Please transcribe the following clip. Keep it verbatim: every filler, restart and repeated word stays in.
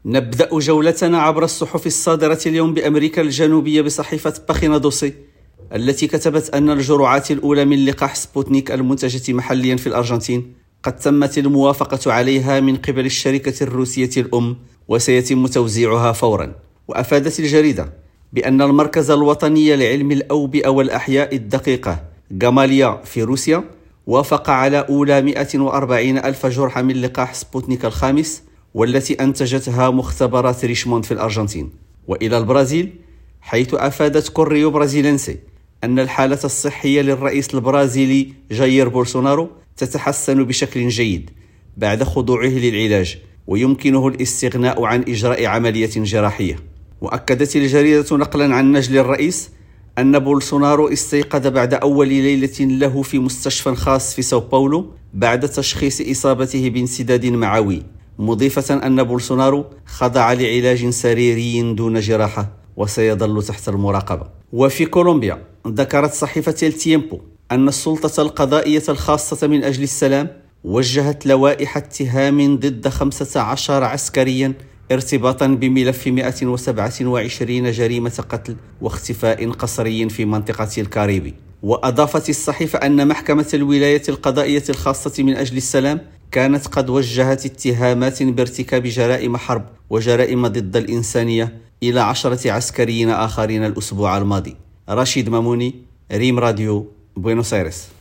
نبدأ جولتنا عبر الصحف الصادرة اليوم بأمريكا الجنوبية بصحيفة باخينا دوسي التي كتبت أن الجرعات الأولى من لقاح سبوتنيك المنتجة محليا في الأرجنتين قد تمت الموافقة عليها من قبل الشركة الروسية الأم وسيتم توزيعها فورا. وأفادت الجريدة بأن المركز الوطني لعلم الأوبئة والأحياء الدقيقة غاماليا في روسيا وافق على أولى مئة وأربعين ألف جرعة من لقاح سبوتنيك الخامس والتي أنتجتها مختبرات ريشموند في الأرجنتين. وإلى البرازيل، حيث أفادت كوريو برازيلنسي أن الحالة الصحية للرئيس البرازيلي جاير بولسونارو تتحسن بشكل جيد بعد خضوعه للعلاج ويمكنه الاستغناء عن إجراء عملية جراحية. وأكدت الجريدة نقلا عن نجل الرئيس أن بولسونارو استيقظ بعد أول ليلة له في مستشفى خاص في ساو باولو بعد تشخيص إصابته بانسداد معوي، مضيفة أن بولسونارو خضع لعلاج سريري دون جراحة وسيظل تحت المراقبة. وفي كولومبيا، ذكرت صحيفة التيمبو أن السلطة القضائية الخاصة من أجل السلام وجهت لوائح اتهام ضد خمسة عشر عسكريا ارتباطا بملف مئة وسبعة وعشرين جريمة قتل واختفاء قسري في منطقة الكاريبي. وأضافت الصحيفة أن محكمة الولاية القضائية الخاصة من أجل السلام كانت قد وجهت اتهامات بارتكاب جرائم حرب وجرائم ضد الإنسانية إلى عشرة عسكريين آخرين الأسبوع الماضي. رشيد ماموني، ريم راديو، بوينوس آيرس.